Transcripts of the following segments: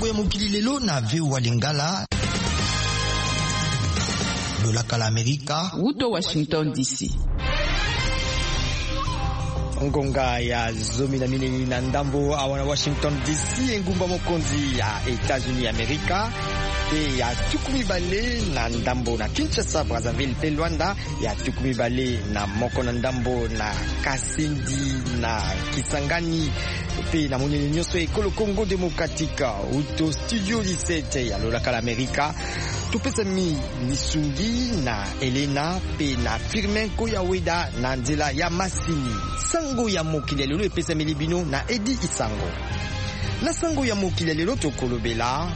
ya mokili lelo na VOA Lingala. Lolaka la Amerika. Wuto Washington DC. Ngonga ya zomi na minini na ndambo awana Washington DC engumba mokonzi ya Etats-Unis Amerika pe ya tukumi bale na ndambo na Kinshasa Brazzaville pe Luanda ya tukumi bale na moko na ndambo na Kasindi na Kisangani pe na monene nyonso ekolo Congo Democratique uto studio 17 ya Lolaka la Amerika. Tupesa mi Lisungi na Elena pe na Firmin Koyaweda na nzela ya Masini. Sango ya mokili lelo epesa milibino na Edi Isango. Na sango ya mokili lelo tokolobela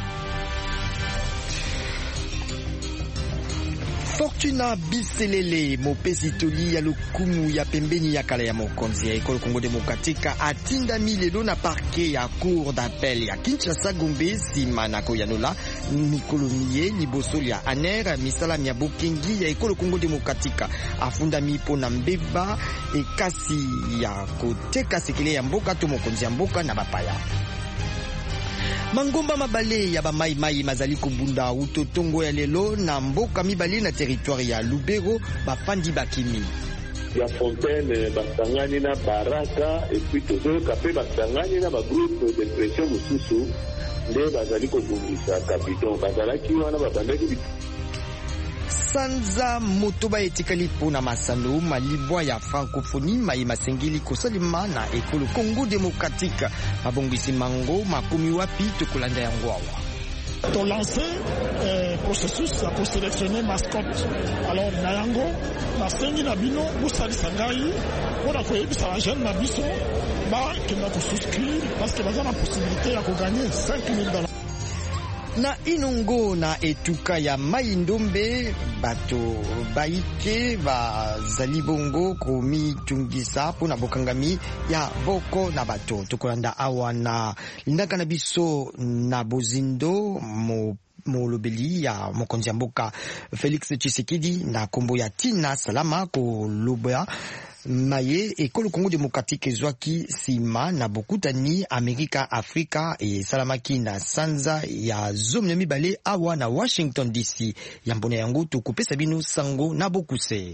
Fortuna Biselele mopesi toli ya lokumu ya pembeni ya kala ya mokonzi ya ekolo Congo Democratique atinda milelo na parquet ya cour d'appel ya Kinshasa Gombe sima na koyanola mikolo miye liboso ya aner misala ya bokengi ya ekolo Congo Democratique afunda mipo na mbeba ekasi ya koteka sekele ya mboka to mokonzi ya mboka na bapaya. Mangomba mabale ya bamai mai mazali kubunda utotongo ya lelo na mboka mibale na territoire ya Lubero bafandi bakimi. Ya Fontaine basangani na Baraka epi tozoyoka pe basangani na bagroupe de pression mosusu nde bazali kobungisa kapito bazalaki wana babandaki sanza motoba etikali pona masano malibwa ya francophonie mai masengeli kosalima na ekolo Congo Democratique mabongisi mango makumi wapi tokolanda yango awa. To lancer processus pour sélectionner mascotte. Alors nayango nasengi na bino busali sangai pona koyebisa la jeune na biso ba kena ko souscrire parce que bazana possibilité ya ko gagner $5,000. Na inongo na etuka ya mai ndombe bato baike bazali bongo komi tungisa pona bokangami ya boko na bato tokolanda awa na lindaka na biso na bozindo molobeli ya mokonzi ya mboka Felix Tshisekedi na kombo ya Tina Salama koloba maye ekolo Congo Democratique ezwaki sima na bokutani Amerika Afrika e salamaki na sanza ya zomi na mibale awa na Washington DC. Yambona yango tokopesa bino sango na bokuse.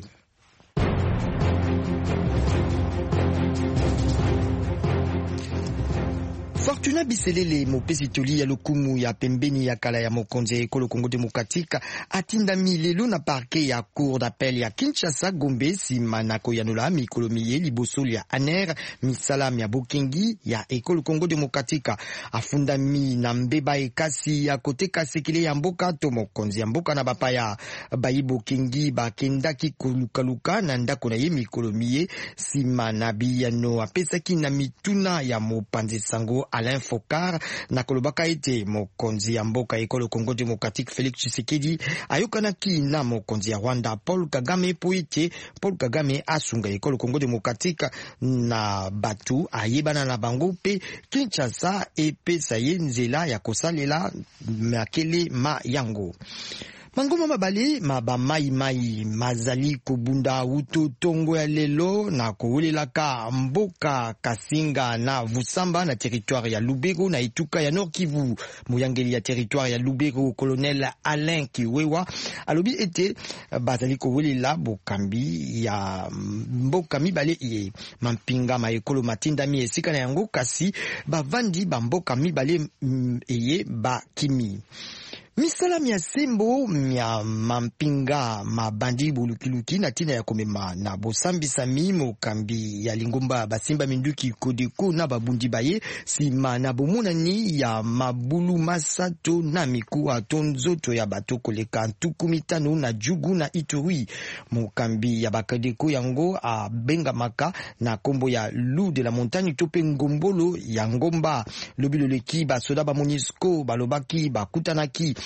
Fortuna Biselele mopesi toli ya lokumu ya pembeni ya kala ya mokonzi ya ekolo Congo Democratique atinda milelo na parquet ya cour d'appel ya Kinshasa Gombe sima na koyanola mikolo miye liboso ya aner misala ya bokengi ya ekolo Congo Democratique afundami na mbeba ekasi ya koteka sekele ya mboka to mokonzi ya mboka na bapaya bayi bokengi bakendaki kolukaluka na ndako na ye mikolo miye sima na biyano apesaki na mituna ya mopanzi sango Alain Fokar na kolobaka ete mokonzi ya mboka ekolo Congo Democratique Felix Tshisekedi ayokanaki na mokonzi ya Rwanda Paul Kagame po ete Paul Kagame asunga ekolo Congo Democratique na batu ayebana na bango pe Kinshasa epesa ye nzela ya kosalela makele ma yango. Mangoma mabale mai mazali kubunda uto tongo ya lelo na kowelelaka mboka Kasinga na Vusamba na territoire ya Lubero na ituka ya Nord Kivu. Muyangeli ya territoire ya Lubero colonel Alain Kiwewa alobi ete bazali kowelela bokambi ya mboka mibale ye mampinga maekolo matindami esika na yango kasi bavandi bamboka mibale eye bakimi. Misala mia sembo mia mampinga mabandi bulukiluki na tina ya komema na bosambisa mimo kambi ya lingomba basimba minduki kodeko na babundi baye sima na bomonani ya mabulu masato na miku atonzoto ya bato koleka ntukumitano na jugu na Ituri. Mokambi ya bakadeko yango a bengamaka na kombo ya Loup de la Montagne tope ngombolo ya ngomba lobilo leki basoda ba Monisco balobaki bakutanaki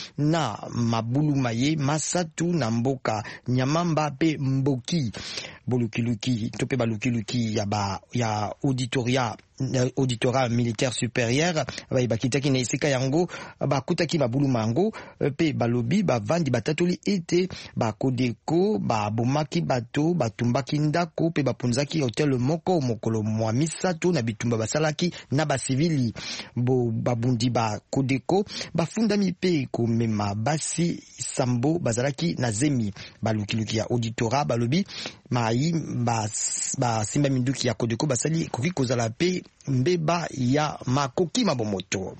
na mabulu maye masatu na mboka Nyamamba pe Mboki bolukiluki tope balukiluki ya auditorat militaire supérieur bakitaki na esika yango bakutaki mabulu mango pe balobi bavandi batatoli ete bakodeko babomaki bato batumbaki ndako pe bapunzaki hotel moko mokolo mwa misato na bitumba basalaki na basivili babundi bakodeko bafundami pe komema basi sambo bazalaki na zemi balukiluki ya auditorat balobi mai basimba minduki ya kodeko basali koki kozala pe mbeba ya makoki mabomoto.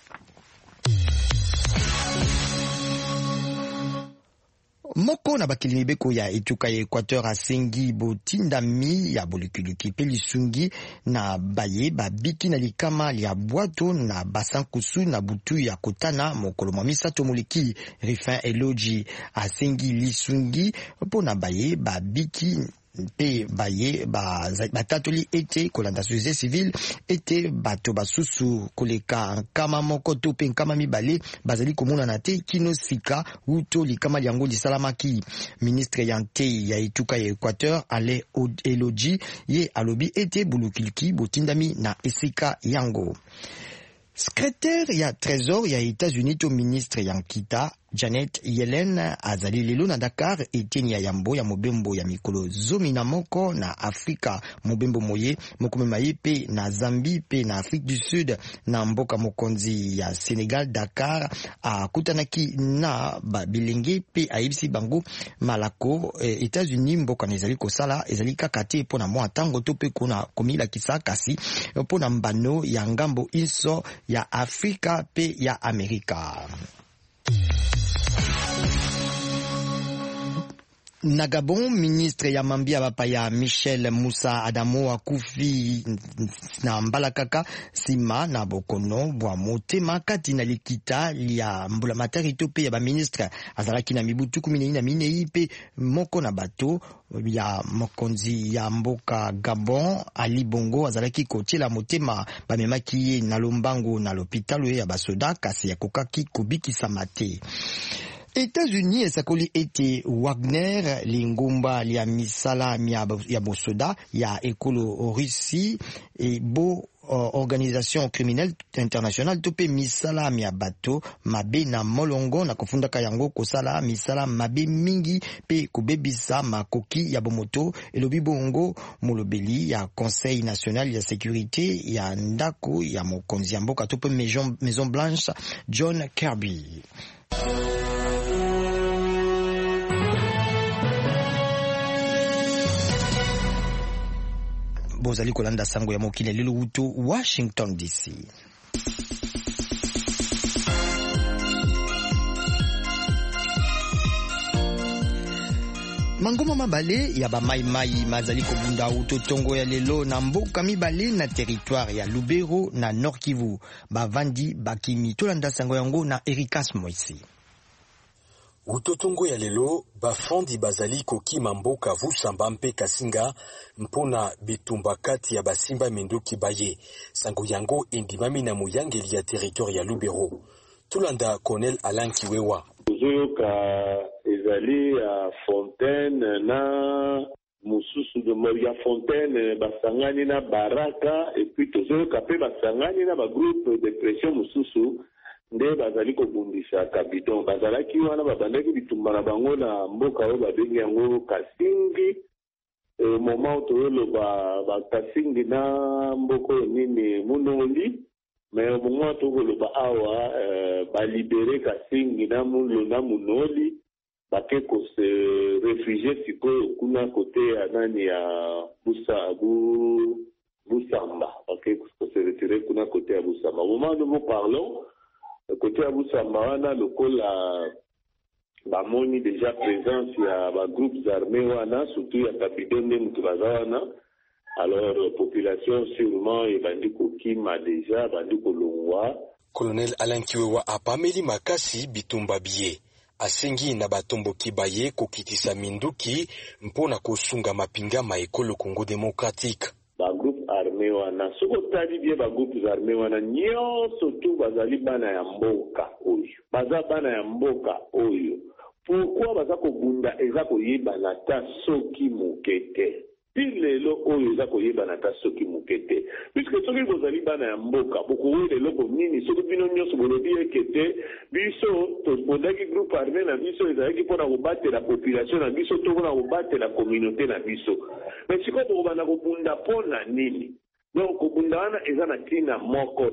Moko na bakili mibeko ya etuka ya Equateur asengi botindami ya bolukiluki pe lisungi na baye babiki na likama ya bwato na basankusu na butu ya kotana mokolo mwa misato moleki Rifin Eloji asengi lisungi po na baye babiki pe baye batatoli ete kolanda société civile ete bato basusu koleka nkama moko to pe nkama mibale bazali komona na te kino sika uto likama yango lisalamaki. Ministre ya nte ya etuka ya Equateur Ale Eloji ye alobi ete bulukiliki botindami na esika yango. Secrétaire ya Trésor ya États-Unis to ministre ya Nkita Janet Yellen azali lelo na Dakar eteni ya yambo ya mobembo ya mikolo zomi na moko na Afrika mobembo moye mokomema ye pe na Zambie pe na Afrique du Sud na mboka mokonzi ya Senegal. Dakar akutanaki na bilenge pe ayebisi bango malako États-Unis mboka na ezali kosala ezali kaka te mpona mwa tango to pe kuna komila kisakasi mpona mbano ya ngambo inso ya Afrika pe ya Amerika. Na Gabon, ministre ya mambia bapaya Michel Moussa Adamo akufi na mbalakaka sima na bokono bwa motema kati na likita ya mbula matari to pe ya ba ministre azalaki na mibutu 14 pe moko na bato ya mokonzi ya mboka Gabon Ali Bongo azalaki kotiela motema bamemaki ye na lombango na l'hôpital ya basoda kasi ya kokaki kobikisa mate. États-Unis esakoli ete Wagner lingumba lia misala ya bosoda ya ekolo Russie e bo organisation criminelle internationale tope misala ya bato mabe na molongo na kofundaka yango kosala misala mabe mingi pe kobebisa makoki ya bomoto elobi bongo molobeli ya Conseil national ya sécurité ya ndako ya mokonzi ya mboka tope Maison Blanche John Kirby. Bozali kolanda sango ya mokili lelo uto Washington DC. Mangoma mabale ya bamaimai mazali kobunda uto tongo ya lelo na mboka mibale na territoire ya Lubero na Nord Kivu bavandi bakimi tolanda sango yango na Ericas Moisi. Utotongo ya lelo bafandi bazali kokima mboka Vusamba mpe Kasinga mpona bitumba kati ya basimba mendoki baye sango yango endimami na muyangeli ya territoire ya Lubero. Tulanda Colonel Alain Kiwewa Zoyoka ezali ya Fontaine na mususu de Moria Fontaine basangani na Baraka et puis tozoyoka pe basangani na ba groupe de pression mususu nde bazali kobundisa kabidon bazalaki wana babandaki bitumba na bango na mboka oyo babengi yango Kasingi moment toyolo ba Kasingi na mboko nini Munoli mais moment tokoloba awa balibere Kasingi na Mulo na Munoli bake ko se réfugier siko kuna kote ya nani ya Busamba bake ko se retirer kuna kote ya Busamba. Au moment où nous parlons côté à Busamba wana lokola bamoni déjà présence ya ba groupes armés wana surtout ya Kapidone Mutulazawana. Alors population sûrement ebandi kokima déjà bandi kolongwa. Colonel Alain Kiwewa apameli makasi bitumba biye asengi na batombo kibaye kokitisa minduki mpona kosunga mapinga ma ekolo Congo démocratique. Ba groupe armé armées wana soko tali bien ba groupes armés wana nyonso tu bazali bana ya mboka oyo baza bana ya mboka oyo pourquoi baza kobunda eza koyebana ta soki mokete lelo oyo eza koyebana ta soki mokete puisque soki bozali bana ya mboka bokoyeba eloko nini soki bino nyonso bolobi ekete biso tobondaki groupe armé na biso ezalaki mpona kobatela population na biso to mpona kobatela communauté na biso mais sikoyo bokobanda kobunda mpona nini donc kobunda wana eza na ntina moko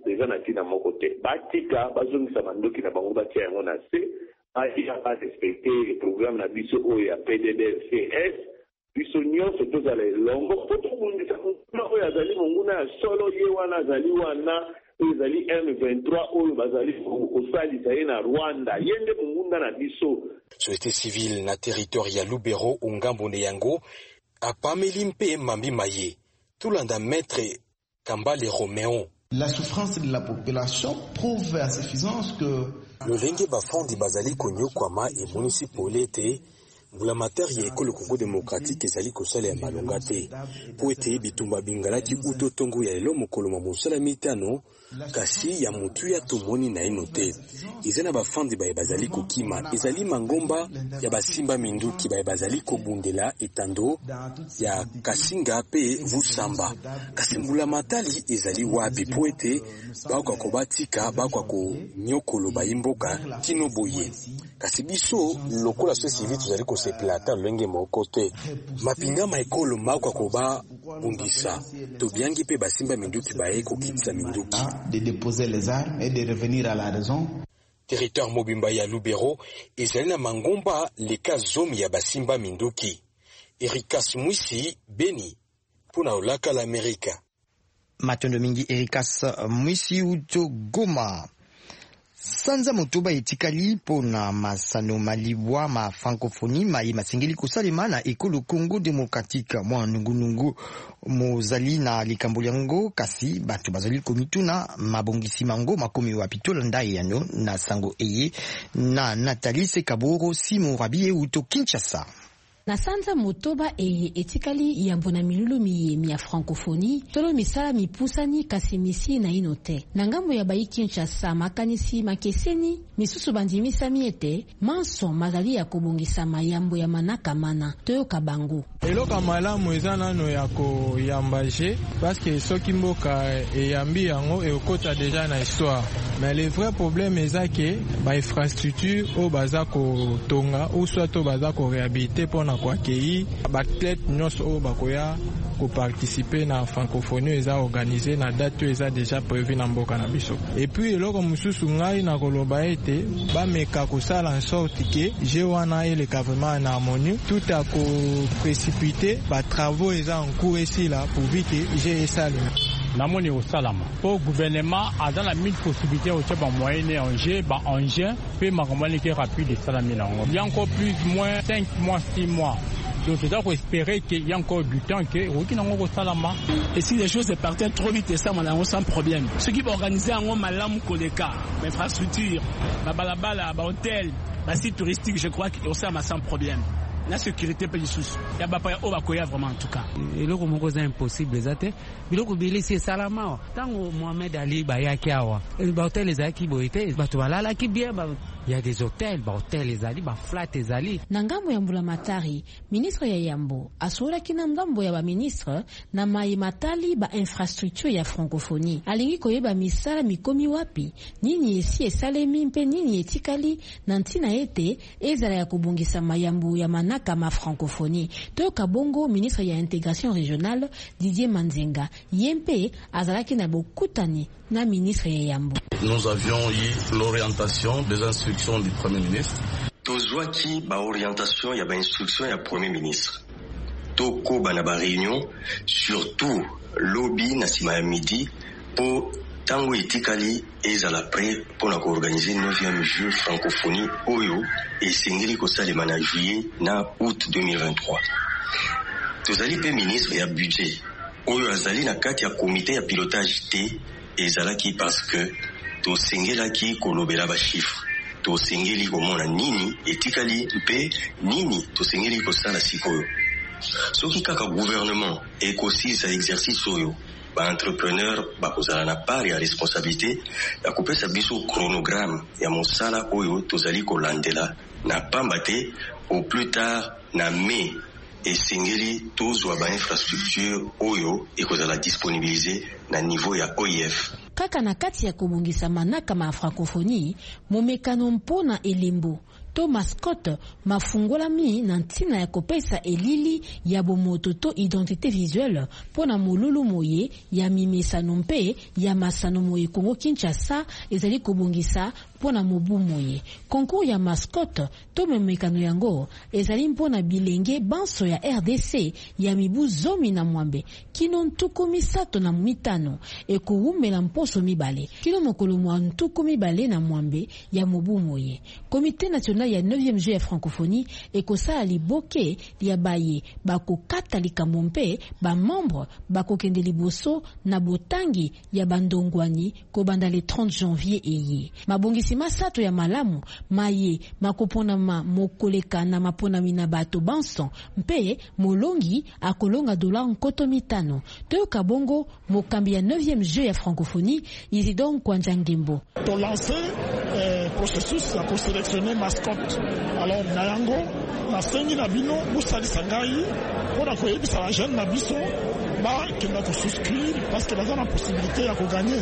te batika bazongisa bandoki na bango batia yango na se barespecte programme na biso oyo ya PDDRCS biso nyonso tozala elongo po tobundisa monguna oyo azali monguna ya solo ye wana azali wana oyo ezali M23 oyo bazali kosalisa ye na Rwanda ye nde mongunda na biso. Société civile na territoire ya Lubero ongambo ne yango apameli mpe mambi maye tulanda maître Kambale Roméon. La souffrance de la population prouve à suffisance que lolenge bafandi bazali konyokwama e municipal te mbulamatari ya ekolo Congo démocratique ezali kosala ya malonga te po ete bitumba bingalaki utotongo ya lelo mokolo ma mosala mitano kasi ya mutu ya tomoni na ino te ezana bafandi baye bazali kokima ezali mangomba ya basimba minduki baye bazali kobundela etando ya Kasinga pe Vusamba kasi mbulamatari ezali wapi po ete bakwa kobatika bakwa ko nyokolo bayimboka kino boye kasi biso lokola so civil tozali ko se plata lenge moko te mapinga maekolo makwa koba bundisa tobiangi pe basimba minduki baye kokitisa minduki de déposer les armes et de revenir à la raison. Territoire mobimba ya Lubero ezali na mangomba leka zomi ya basimba minduki. Erikas Mwisi Beni puna olaka la Amerika. Matondo mingi Erikas Mwisi uto Goma. Sanza motoba etikali pona masano malibwa ma francophonie ma masengeli kosalema na ekolo Congo démocratique mwa nungunungu mozali na likambo yango kasi batu bazali komituna mabongisi mango makomi wa pitola ndai yano na sango eye na Nathalie Sekaboro Simo Rabie uto Kinshasa. Na sanza motoba eye etikali yambona milulu miyemi ya francophonie tolo misala mipusani kasi misi na inote na ngambo ya bayi Kinshasa makanisi makeseni misusu bandimisa miete manso mazali ya kobongisa mayambo ya manaka mana toyoka bango eloka malamu eza nano ya koyambaje parce que soki mboka eyambi yango ekota déjà na histoire mais le vrai problème eza ke ba infrastructure o baza ko tonga ou soit to baza ko réhabiliter pona kwa kei bathlète nyonso o bakoya ko participer na francophonie eza organisé na date eza déjà prévu na mboka na biso et puis eloko mususu ngai na koloba ete ba meka ko sala en sorte que je wana et le gouvernement en harmonie tout a ko précipiter ba travaux eza en cours ici là pour vite j'ai ça namoni au salama pour gouvernement a dans la mille possibilités au tchaba moyenne engin ba engin peut makamani qui rapide salami nango il y a encore plus ou moins 5 mois 6 mois donc je dois espérer qu'il y a encore du temps que aucun nango salama et si les choses partaient trop vite ça on sans problème ce qui va organiser en malamu koleka infrastructure ba balabala ba hôtel ba site touristique je crois que ça sans problème. La sécurité peut sous ya bapa o bakoya vraiment en tout cas eloko moko za impossible ezate biloko bili si salama tango Mohamed Ali bayaki awa ba hotel ezaki boite bato balala ki bien ba il y a des hôtels ba hotel ezali ba flat ezali na ngambo ya mbulamatari ministre ya Yambo asura kina ngambo ya ba ministre na mai matali ba infrastructure ya francophonie alingi koyeba misala mikomi wapi nini esi esalemi mpe nini etikali na ntina ete ezala ya kubungisa mayambu ya manaka ma francophonie toka bongo ministre ya intégration régionale Didier Manzenga yempe azalaki na bokutani na ministre ya Yambo. Nous avions eu l'orientation des instructions du Premier ministre. Tozwaki ba orientation ya ba instruction ya Premier ministre. Toko bana ba réunion surtout lobby na sima ya midi po tango etikali ezala prêt pour na organiser 9e jeu francophonie oyo esengeli ko salema na juillet na août 2023. Tozali pe ministre ya budget oyo azali na kati ya comité ya pilotage te ezalaki parce que tosengelaki kolobela ba chiffre tosengeli komona nini etikali mpe nini tosengeli kosala sikoyo soki kaka gouvernement ekosisa exercice oyo entrepreneur bakozala na part ya responsabilité ya kopesa biso chronogramme ya mosala oyo tozali kolandela na pamba te au plus tard na mai esengeli tozwa ba infrastructure oyo ekozala disponibiliser na niveau ya OIF. Kaka na kati ya kobongisa manaka ma francophonie momekano mpona elembo to mascotte mafungolami na ntina ya kopesa elili ya bomoto to identité visuelle pona molulu moye ya mimesano mpe ya masano moye Kongo Kinshasa ezali kobongisa pona mobu moye. Concours ya mascotte to memekano yango ezali mpona bilenge banso ya RDC ya mibu zomi na mwambe kino ntuku misato na mitano ekowumela mposo mibale kino mokolo mwa ntuku mibale na mwambe ya mobu moye. Comité national ya 9e jeu ya francophonie ekosala liboke ya baye bakokata likambo mpe ba membre bakokende liboso na botangi ya bandongwani kobanda le 30 janvier eye. Mabongisi masato ya malamu maye makopona mokoleka na mapona mina bato banson mpe molongi akolonga dola nkoto mitano. Toyoka bongo mokambi ya 9e jeu ya francophonie Isidore Kwanjangembo. To lancer processus pour sélectionner mascotte. Alors nayango na sengi na bino busali sangai pona koyebisa la jeune na biso ba kenda ko souscrire parce que bazana possibilité ya ko gagner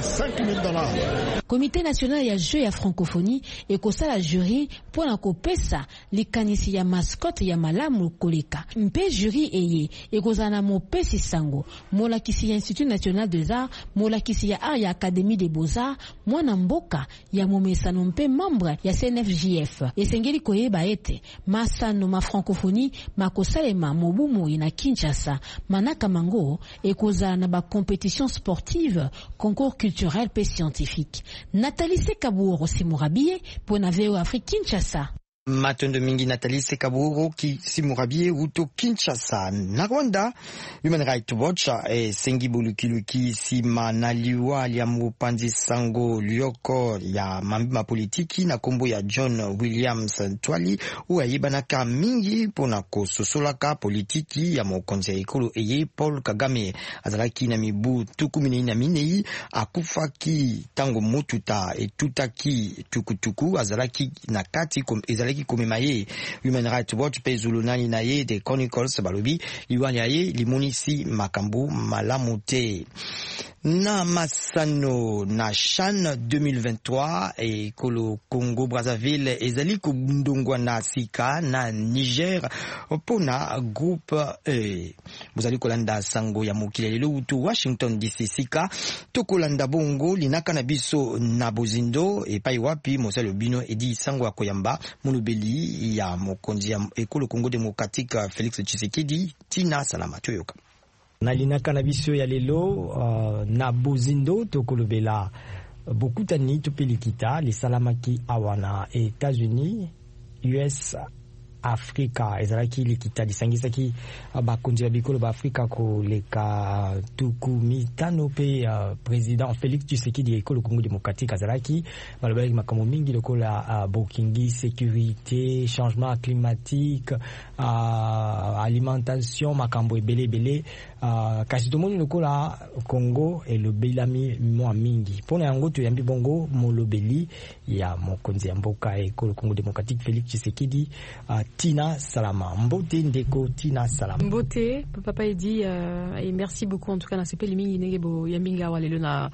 $5,000. Comité national ya jeu ya francophonie ekosala jury pona kopesa likanisi ya mascotte ya malamu koleka. Mpe jury eye ekozana mopesi sango molakisi ya Institut National des Arts, molakisi ya Art ya Académie des Beaux-Arts, mwana mboka ya momesano mpe membre ya CNFJF. Esengeli koyeba ete masano ma francophonie makosalema mobumu na Kinshasa manaka mango ekozala na ba compétition sportive, concours culturel pe scientifique. Nathalie Sekaburo Simurabie pour na VO Afrique Kinshasa. Matondo mingi Nathalie Sekaburo ki Simurabie uto Kinshasa. Na Rwanda, Human Rights Watch sengi bulukiluki sima na liwa ya mupanzi sango lioko ya mambima politiki na kombo ya John Williams Ntwali uayibanaka mingi pona kososolaka politiki ya mokonzi ya ekolo eye Paul Kagame azalaki na mibu tukumini na minei akufaki tango motuta etutaki tukutuku azalaki na kati ezalaki komemaye. Human Rights Watch pe zulunani na ye de Chronicles balobi liwani ya ye limonisi makambu malamute. Na masano na CHAN 2023 ekolo Congo Brazzaville ezali kobundongwa na sika na Niger pona groupe muzali kolanda sango ya mokili lelo utu Washington DC sika tokolanda bongo linaka na biso na bozindo epai wapi mosalo bino edi sango ya koyamba mulubeli ya mokonzi ya ekolo Congo Democratique Félix Tshisekedi tina salama toyoka. Nalinaka na biso ya lelo na bozindo tokolobela bokutani topelikita les salamaki awana États-Unis US Afrika ezalaki likita lisangisaki bakonzi ya bikolo ba Afrika ko leka tuku mitano pe président Félix Tshisekedi ekolo Congo Démocratique azalaki balobaki makambo mingi lokola bokingi sécurité changement climatique alimentation makambo ebele kasi tomoni lokola Congo elobelami mwa mingi pona yango toyambi bongo molobeli ya mokonzi ya mboka ekolo Congo Démocratique Félix Tshisekedi Tina Salama. Mbote ndeko Tina Salama. Mbote, papa dit et merci beaucoup en tout cas na sepe limingi negebo yambinga walelo na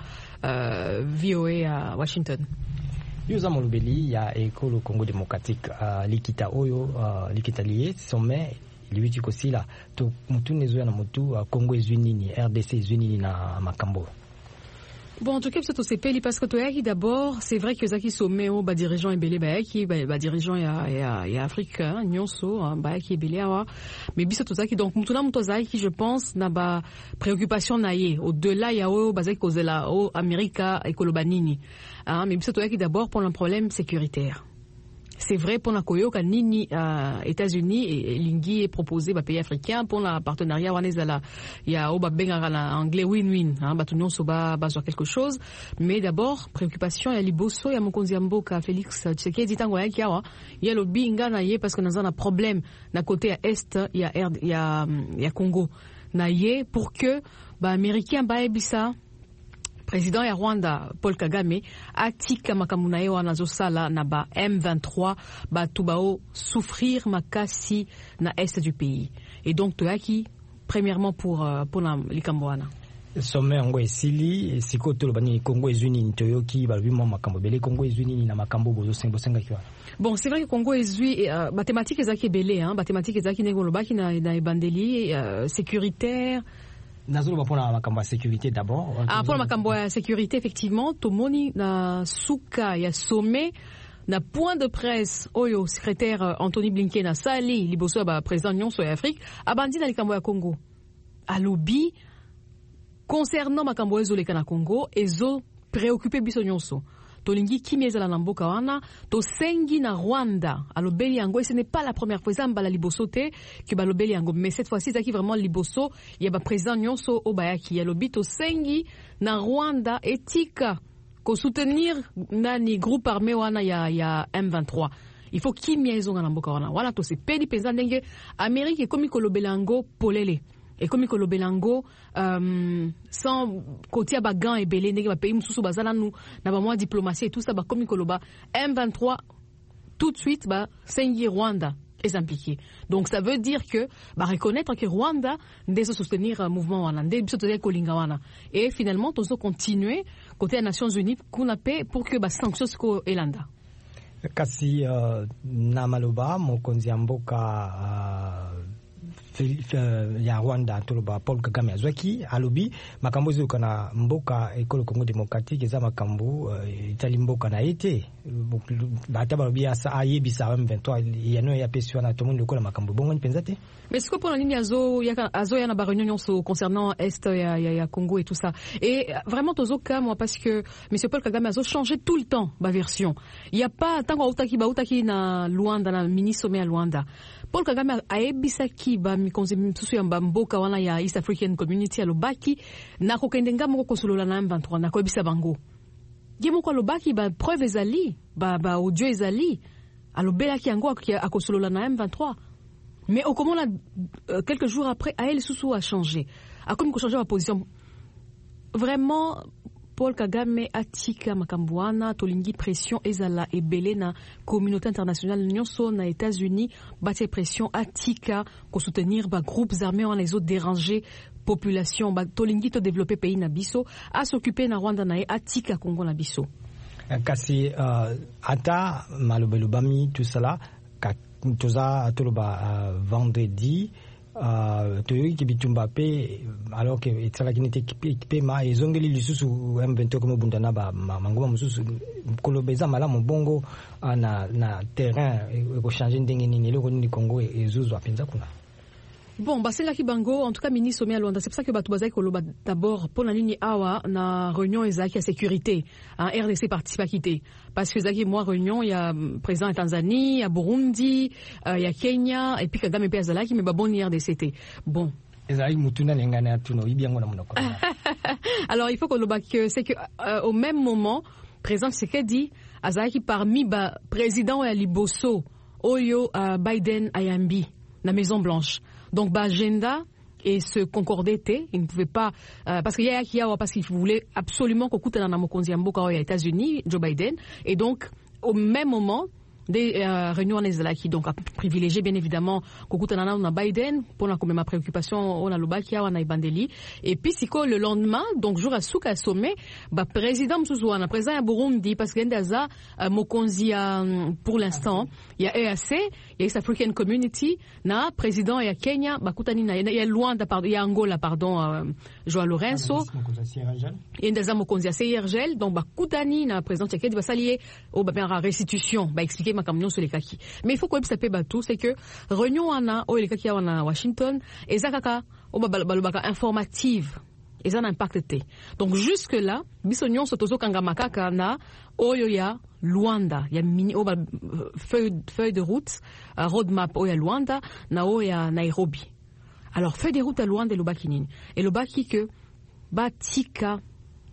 VOA à Washington. Yoza molobeli ya ekolo Congo Démocratique likita oyo likita lié sommet liwiti kosila to mutu nezo na mutu Congo ezunini RDC ezunini na makambo. Bon, en tout cas, c'est au CPL parce que toi, d'abord, c'est vrai que Zaki Sommet, bah, dirigeant et belé, bah, dirigeant et Afrique, nyonso, bah, qui est belé, mais bis tout ça qui donc, mutuna mutozaki, je pense, n'a pas préoccupation naïe. Au-delà, il y a bah, Zaki Kozela, au America, et Kolobanini. Mais bis tout ça qui d'abord, pour un problème sécuritaire. C'est vrai pour la Koyoka nini États-Unis et Lingi est proposé par pays africains pour la partenariat wanezala il y a oba benga na anglais win-win batunyon soba sur quelque chose mais d'abord préoccupation ya liboso ya mokonzi ya mboka Félix Tshisekedi tango yaki awa ya lobi ngana ye parce que nous avons un problème na côté à est il y a Congo na ye pour que Américain ebisa président ya Rwanda Paul Kagame atika makambo na ye wana azosala na M23 bato bao souffrir makasi na est du pays. Et donc toyaki premièrement pour na likambo wana sommet yango esili siko tolobani Congo ezuni ntoyoki balobi mwa makambo bele Congo ezuni na makambo bosenga kiwa. Bon, c'est vrai que Congo ezui mathématiques ezaki belé mathématiques ezaki ndenge lobaki na ebandeli sécuritaire. Nazolo pour la makambo sécurité d'abord. Pour la makambo sécurité effectivement tomoni na suka ya sommet na point de presse oyo secrétaire Anthony Blinken na sali liboso ba président nyonso ya Afrique abandi na likambo ya Congo. Alobi concernant makambo ezoleka na Congo ezo préoccupé biso nyonso. Tolingi kimia ezala na mboka wana to sengi na Rwanda alobeli yango et ce n'est pas la première fois ça mbala liboso te que balobeli yango mais cette fois-ci ça qui vraiment liboso ya ba président nyonso obayaki alobi to sengi na Rwanda etika ko soutenir nani groupe armé wana ya M23. Il faut kimia ezonga na mboka wana wala to se pedi penza ndenge Amérique komi kolobela yango polele. Et comme que l'Obelango, sans côté bagan et belé, n'est pas pays moussou bazala nous, n'a pas moins diplomatie et tout ça, bah comme que l'Oba M23 tout de suite bah Sengi Rwanda est impliqué. Donc ça veut dire que bah reconnaître que Rwanda doit soutenir un mouvement wana, doit soutenir Kolinga wana. Et finalement, tous nous continuer côté des Nations Unies qu'on appelle pour que bah sanctions ko elanda. Kasi na maloba mokonzi mboka ya Rwanda toloba Paul Kagame azwaki alobi makambo ezoka na mboka ekolo Congo démocratique eza makambo itali mboka na ete bata balobi asa ayebisa M23 yano ya pesio na tomondo lokola makambo bongo penza te. Mais ce que pour la ligne azo ya na ba réunion concernant est ya Congo et tout ça et vraiment tozoka moi parce que monsieur Paul Kagame azo changé tout le temps ba version. Il y a pas tant utaki na Luanda na mini sommet à Luanda. Paul Kagame ayebisaki ba mikonzi msusu ya mboka wana ya East African Community alobaki na kokendenga moko kosolola na M23 na koyebisa bango. Yemo ko alobaki ba preuve ezali ba audio ezali alobelaki yango akosolola na M23. Mais au comment quelques jours après Ael Soussou a changé. A comme changer ma position. Vraiment Paul Kagame atika makambwana tolingi pression ezala ebele na communauté internationale nyonso na États-Unis batte pression atika ko soutenir ba groupes armés en les autres déranger population ba tolingi to développer pays na biso à s'occuper na Rwanda na atika Congo na biso. Kasi ata malobelo bami tout cela toza toloba vendredi toyoki kibitumba pe alors que etalaki nete équipé ma ezongeli lisusu M23 comme bundana ba mangoma mususu kolobeza malamu bongo na terrain ko changer ndenge nini loko ni Congo ezuzwa penza kuna. Bon, c'est là qui bango, en tout cas, ministre Sommet à Luanda. C'est pour ça que Batoubazaï Koloba, d'abord, pour la ligne Awa, na réunion Ezaki à sécurité, en RDC participe à quitter. Parce que Ezaki, moi, réunion, il y a président à Tanzanie, il y a Burundi, il y a Kenya, et puis Kagame et Azalaki, mais bon, RDCT. Bon. Alors, il faut qu'on le c'est que, au même moment, président Tshisekedi, Azalaki parmi, président et Liboso, Oyo, Biden, Ayambi, la Maison Blanche. Donc, agenda et se concorder, il ne pouvait pas, parce qu'il y a parce qu'il voulait absolument qu'on coûte dans la Mokonzi Mboka aux États-Unis, Joe Biden, et donc, au même moment, des réunions en Israël qui donc a privilégié bien évidemment Kokutanana on a Biden pour la comme ma préoccupation on a Lobakia on a Ibandeli et puis siko le lendemain donc jour à Souka sommet bah président Msuzwana président à Burundi parce qu'il y a Ndaza Mokonzi pour l'instant il y a EAC il y a East African Community na président il y a Kenya bah Kutanina il y a Luanda pardon il y a Angola pardon Joao Lourenço et Ndaza Mokonzi à CIRGL donc bah Kutani na président Tshisekedi va s'allier au bah restitution bah expliquer mais il faut qu'on s'appelle bateau c'est que réunion ana o les kaki wana Washington et zakaka o balobaka informative et ça n'impacte donc jusque là bisonyon sotozo kanga makaka na oyo ya Luanda ya mini o feuille de route roadmap o ya Luanda na o ya Nairobi alors feuille de route à Luanda et lobaki nini et lobaki que batika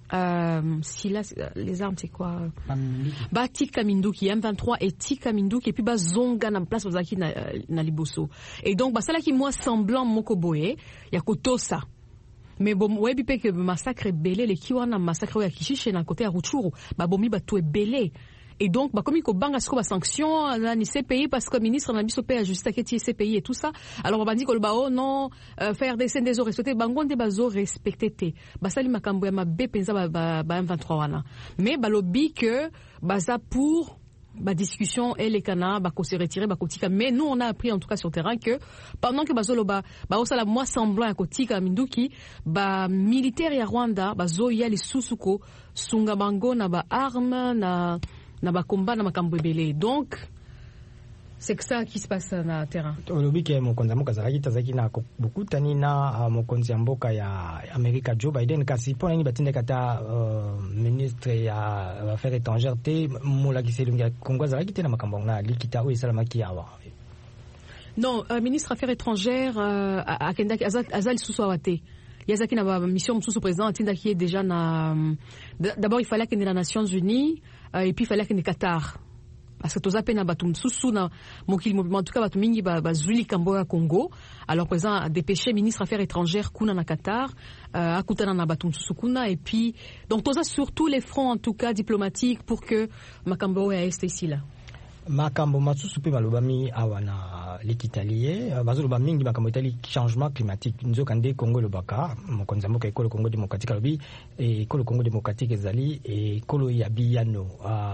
si là, les armes, c'est quoi? Bah, Tika Minduki, M23 et Tika Minduki, et puis bah, Zonga na place Ozaki na Liboso. Et donc, bah, ça là qui moi semblant Mokoboé, y a Kotosa. Mais bon, ouais, puis que massacre est belé, les Kiwana massacre à Kishiche, na côté à Ruchuru, bah, bomi, bah, tout est belé. Et donc, bah, comme il y a banga scoba sanction, là, ni CPI, parce que le ministre n'a pas à juste à CPI et tout ça. Alors, on va dire que oh non, faire des scènes des eaux respectées, bangon des bazo respectés. Bah, ça, li makambo ya mabe penza ba M23 wana. Mais, bah, lobby que, bah, ça pour, bah, discussion, et les canards, bah, qu'on s'est retiré, bah, kotika. Mais nous, on a appris, en tout cas, sur le terrain, que, pendant que bazo loba, bah, au sala, moi, semblant à kotika, Minduki, bah, militaire ya Rwanda, bah, zo ya les susuko, sunga bango, na ba arme, na ba combat na makambo ebele. Donc c'est que ça qui se passe na terrain. Olobi ke mokonzi mboka zalaki tazaki na bokutani na mokonzi mboka ya Amerika Joe Biden kasi pona ni batinde kata ministre ya affaires étrangères te molakisi lungi Kongo zalaki te na makambo na likita o esalamaki awa. Non, ministre affaires étrangères akendaki azali susu awate. Yazaki na mission sous président atinda qui est déjà na d'abord il fallait qu'il y ait les Nations Unies et puis il fallait qu'il y ait Qatar parce que toza pena batum sous na mokili en tout cas batum mingi bazuli Kamboya Congo. Alors président a dépêché ministre affaires étrangères kuna na Qatar akutana na batum sous kuna et puis donc toza sur tous les fronts en tout cas diplomatiques pour que makambo ya est ici là. Makambo masusu pe balobami awana likitalie bazoloba mingi makambo itali changement climatique nzoka nde Congo lobaka mokonzi mboka ekolo Congo démocratique lobi ekolo Congo démocratique ezali ekolo ya biyano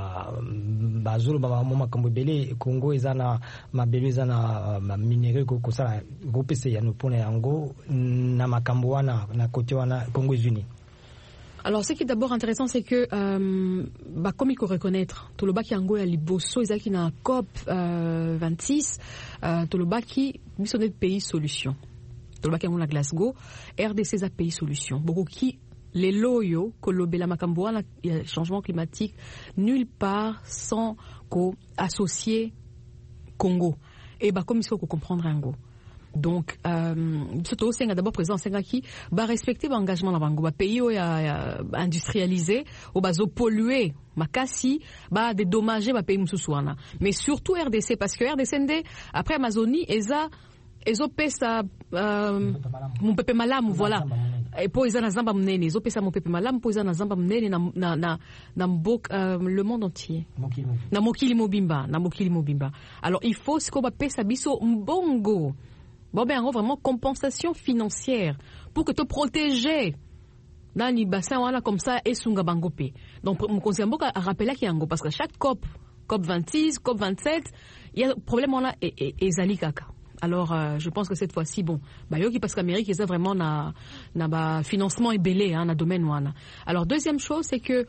bazoloba makambo belé Congo ezana mabelo ezana minéraux ko sala gopese ya no pona yango na makambo wana na côté wana Congo Unis. Alors, ce qui est d'abord intéressant, c'est que, comme il faut reconnaître, Tolobaki Ango ya Liboso, Isaki na COP 26, Tolobaki, sont des pays solutions. Tolobaki Ango na Glasgow, RDC a pays solutions. Beaucoup qui, les loyo, Kolobela Makamboa, il y a changement climatique, nulle part sans associer Congo. Et comme il faut comprendre Ango. Donc surtout c'est d'abord présent c'est qui va respecter l'engagement na bango ba pays industrialisé ou bazo polluer makasi ba dédommager ba pays mususuana mais surtout RDC parce que RDC ndé après Amazonie ezo pesa mupepe malamu voilà et po eza na zamba mnene ezo pesa mupepe malamu po eza na zamba mnene na mboka le monde entier na mokili mobimba alors il faut ce qu'on va pesa biso mbongo. Bon ben vraiment compensation financière pour que te protéger dans les bassins voilà comme ça et sunga bangope. Donc mon conseil mboka a rappelé qu'il y a un parce que chaque COP 26, COP 27, il y a problème on a et zali kaka. Alors je pense que cette fois-ci bon bah yoki parce qu'Amérique ils a vraiment na ba financement est belé hein na domaine wana. Alors deuxième chose c'est que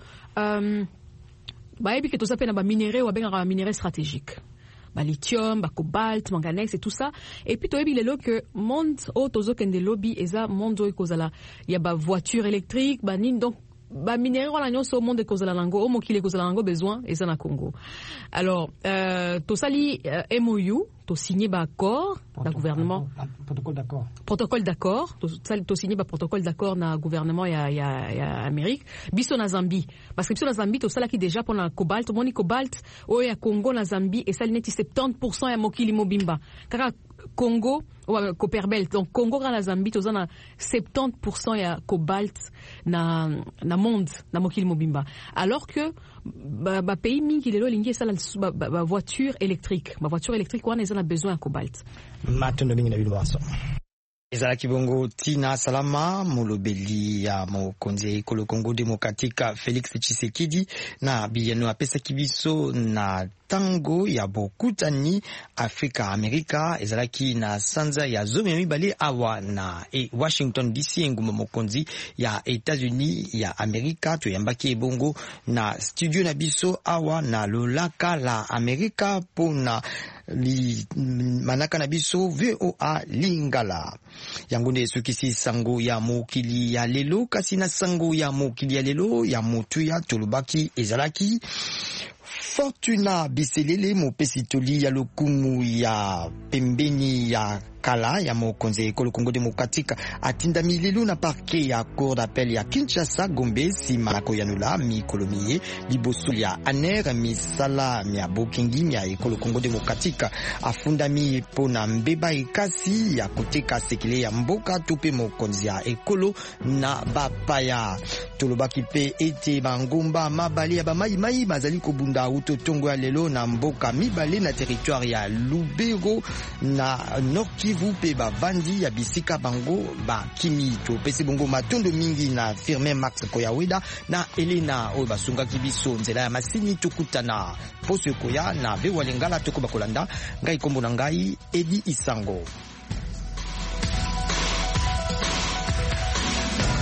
bah et puis que tout ça pe na ba minerai ou ben minerai stratégique. Lithium, cobalt, manganèse et tout ça. Et puis, il y a que monde autozo kende lobby et ça monde il y a voiture électrique, donc minéraux la nyonso au monde kozala lango, au mokili kozala lango besoin et ça na Congo. Alors, to sali MOU, to signé accord na gouvernement. Protocole d'accord. To signé protocole d'accord na gouvernement ya Amérique. Biso na Zambie. Parce que biso na Zambie to sala ki déjà pour la cobalt, moni cobalt o ya Congo na Zambie et ça neti 70% ya mokili mobimba. Kaka Congo Copperbelt donc Congo na Zambie to zana 70% ya cobalt na monde na mokili mobimba alors que ba pays mingi lelo lingi ça la voiture électrique wana ils ont besoin de cobalt matondo mingi na bilobaso ezalaki bongo Tina Salama molobeli ya mokonzi ekolo Congo démocratique Félix Tshisekedi na biyano apesaki biso na tango ya bokutani Afrika Amerika ezalaki na sanza ya zomi mibale awa na Washington DC nguma mokonzi ya États-Unis ya Amerika toyambaki bongo na studio na biso awa na lolaka la Amerika pona li manaka na biso VOA Lingala yango nde sokisi sango ya mokili ya lelo kasi na sango ya mokili ya lelo ya motu ya tolobaki ezalaki Fortuna Biselele mopesi toli ya lokumu ya pembeni ya kala ya mokonzi ekolo Kongo Demokratika atinda milelu na parquet ya cour d'appel ya Kinshasa Gombe sima na koyanula mikolo miye liboso ya aner misala mia bokingi mia ekolo Kongo Demokratika afundami pona mbeba ekasi ya koteka sekele ya mboka tupe mokonzi ya ekolo na bapaya tolobaki pe ete bangomba mabale ya bamayi bazali kobunda utotongo ya lelo na mboka mibale na territoire ya Lubero na Nord Kivu pe bavandi ya bisika bango ba kimito pesi bongo matondo mingi na Firmin Max Koyaweda na Elena oyo basunga kibiso nzela ya masini tukutana poso koya na Vewa Lingala toko bakolanda ngai kombo na ngai Edi Isango.